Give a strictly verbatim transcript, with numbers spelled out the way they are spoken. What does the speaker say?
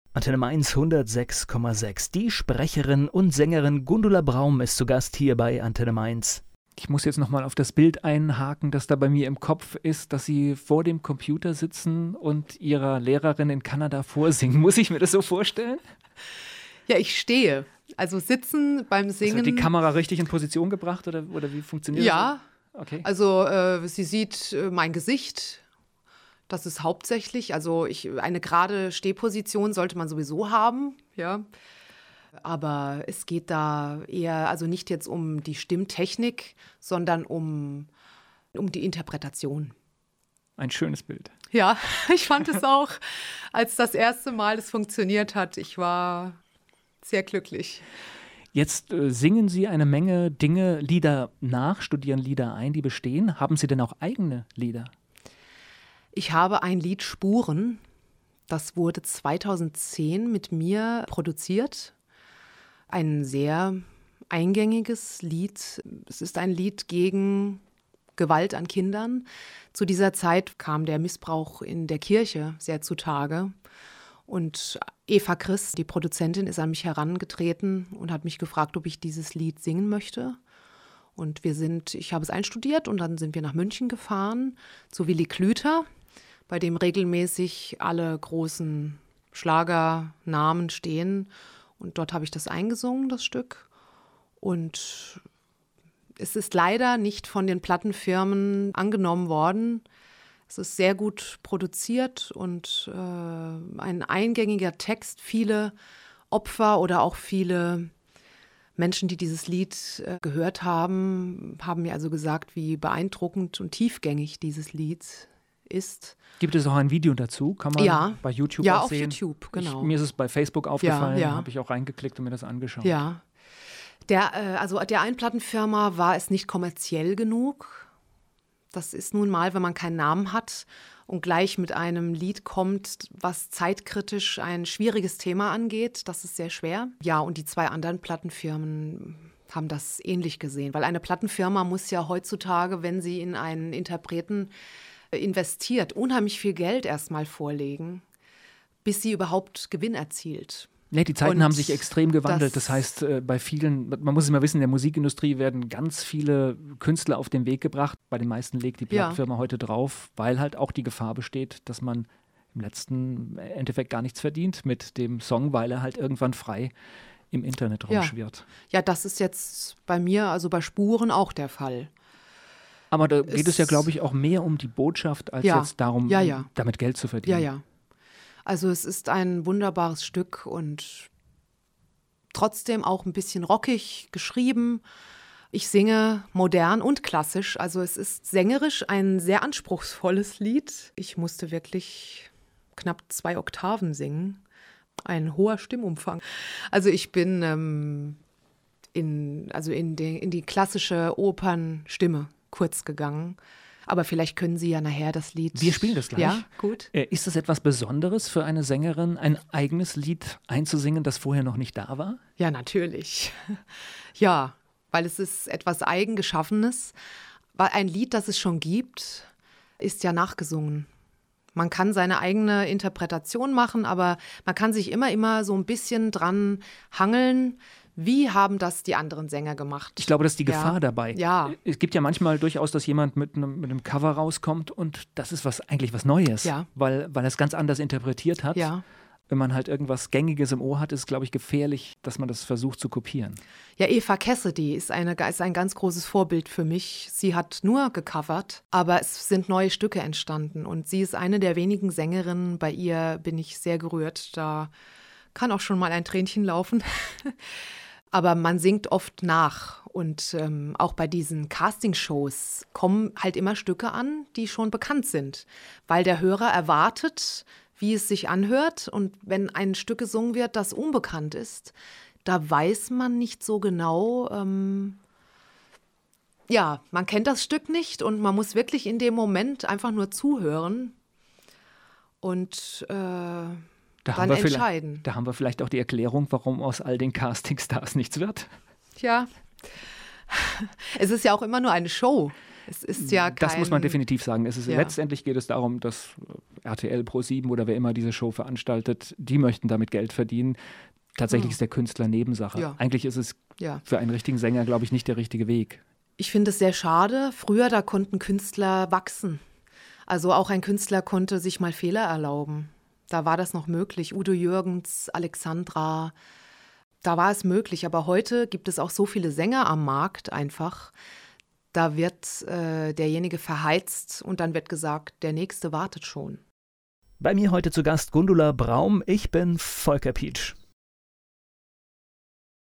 Antenne Mainz hundertsechs Komma sechs. Die Sprecherin und Sängerin Gundula Braum ist zu Gast hier bei Antenne Mainz. Ich muss jetzt nochmal auf das Bild einhaken, das da bei mir im Kopf ist, dass Sie vor dem Computer sitzen und Ihrer Lehrerin in Kanada vorsingen. Muss ich mir das so vorstellen? Ja, ich stehe. Also sitzen beim Singen. Also die Kamera richtig in Position gebracht oder, oder wie funktioniert ja, das? Okay. Also äh, sie sieht äh, mein Gesicht. Das ist hauptsächlich, also ich, eine gerade Stehposition sollte man sowieso haben, ja. Aber es geht da eher, also nicht jetzt um die Stimmtechnik, sondern um, um die Interpretation. Ein schönes Bild. Ja, ich fand es auch, als das erste Mal es funktioniert hat. Ich war sehr glücklich. Jetzt äh, singen Sie eine Menge Dinge, Lieder nach, studieren Lieder ein, die bestehen. Haben Sie denn auch eigene Lieder? Ich habe ein Lied Spuren, das wurde zweitausendzehn mit mir produziert. Ein sehr eingängiges Lied. Es ist ein Lied gegen Gewalt an Kindern. Zu dieser Zeit kam der Missbrauch in der Kirche sehr zutage. Und Eva Christ, die Produzentin, ist an mich herangetreten und hat mich gefragt, ob ich dieses Lied singen möchte. Und wir sind, ich habe es einstudiert und dann sind wir nach München gefahren zu Willi Klüter, bei dem regelmäßig alle großen Schlagernamen stehen. Und dort habe ich das eingesungen, das Stück. Und es ist leider nicht von den Plattenfirmen angenommen worden. Es ist sehr gut produziert und äh, ein eingängiger Text. Viele Opfer oder auch viele Menschen, die dieses Lied äh, gehört haben, haben mir also gesagt, wie beeindruckend und tiefgängig dieses Lied ist. Gibt es auch ein Video dazu? Kann man ja. bei YouTube ja, auch auf sehen? YouTube, genau. Ich, mir ist es bei Facebook aufgefallen, ja, ja. habe ich auch reingeklickt und mir das angeschaut. Ja, der, äh, also der Einplattenfirma war es nicht kommerziell genug. Das ist nun mal, wenn man keinen Namen hat und gleich mit einem Lied kommt, was zeitkritisch ein schwieriges Thema angeht. Das ist sehr schwer. Ja, und die zwei anderen Plattenfirmen haben das ähnlich gesehen, weil eine Plattenfirma muss ja heutzutage, wenn sie in einen Interpreten investiert, unheimlich viel Geld erstmal vorlegen, bis sie überhaupt Gewinn erzielt. Ja, die Zeiten Und haben sich extrem gewandelt. Das, das heißt, äh, bei vielen, man muss es mal wissen, in der Musikindustrie werden ganz viele Künstler auf den Weg gebracht. Bei den meisten legt die Plattenfirma ja. heute drauf, weil halt auch die Gefahr besteht, dass man im letzten Endeffekt gar nichts verdient mit dem Song, weil er halt irgendwann frei im Internet rumschwirrt. Ja, ja, das ist jetzt bei mir, also bei Spuren auch der Fall. Aber da geht es, es ja, glaube ich, auch mehr um die Botschaft, als ja, jetzt darum, ja, ja. damit Geld zu verdienen. Ja, ja. Also es ist ein wunderbares Stück und trotzdem auch ein bisschen rockig geschrieben. Ich singe modern und klassisch, also es ist sängerisch ein sehr anspruchsvolles Lied. Ich musste wirklich knapp zwei Oktaven singen, ein hoher Stimmumfang. Also ich bin ähm, in, also in, die, in die klassische Opernstimme kurz gegangen. Aber vielleicht können Sie ja nachher das Lied... Wir spielen das gleich. Ja, gut. Äh, ist das etwas Besonderes für eine Sängerin, ein eigenes Lied einzusingen, das vorher noch nicht da war? Ja, natürlich. Ja, weil es ist etwas Eigengeschaffenes. Weil ein Lied, das es schon gibt, ist ja nachgesungen. Man kann seine eigene Interpretation machen, aber man kann sich immer, immer so ein bisschen dran hangeln. Wie haben das die anderen Sänger gemacht? Ich glaube, das ist die Gefahr ja. dabei. Ja. Es gibt ja manchmal durchaus, dass jemand mit einem, mit einem Cover rauskommt und das ist was eigentlich was Neues, ja. weil, weil er es ganz anders interpretiert hat. Ja. Wenn man halt irgendwas Gängiges im Ohr hat, ist es, glaube ich, gefährlich, dass man das versucht zu kopieren. Ja, Eva Cassidy ist, eine, ist ein ganz großes Vorbild für mich. Sie hat nur gecovert, aber es sind neue Stücke entstanden und sie ist eine der wenigen Sängerinnen. Bei ihr bin ich sehr gerührt. Da kann auch schon mal ein Tränchen laufen. Aber man singt oft nach und ähm, auch bei diesen Castingshows kommen halt immer Stücke an, die schon bekannt sind, weil der Hörer erwartet, wie es sich anhört, und wenn ein Stück gesungen wird, das unbekannt ist, da weiß man nicht so genau, ähm, ja, man kennt das Stück nicht und man muss wirklich in dem Moment einfach nur zuhören und äh, Da dann haben, wir entscheiden. da haben wir vielleicht auch die Erklärung, warum aus all den Castingstars nichts wird. Ja, es ist ja auch immer nur eine Show. Es ist ja kein, das muss man definitiv sagen. Es ist, ja. Letztendlich geht es darum, dass R T L, ProSieben oder wer immer diese Show veranstaltet, die möchten damit Geld verdienen. Tatsächlich ja. ist der Künstler Nebensache. Ja. Eigentlich ist es ja. für einen richtigen Sänger, glaube ich, nicht der richtige Weg. Ich finde es sehr schade. Früher, da konnten Künstler wachsen. Also auch ein Künstler konnte sich mal Fehler erlauben. Da war das noch möglich. Udo Jürgens, Alexandra, da war es möglich. Aber heute gibt es auch so viele Sänger am Markt einfach. Da wird äh, derjenige verheizt und dann wird gesagt, der Nächste wartet schon. Bei mir heute zu Gast Gundula Braum. Ich bin Volker Pietsch.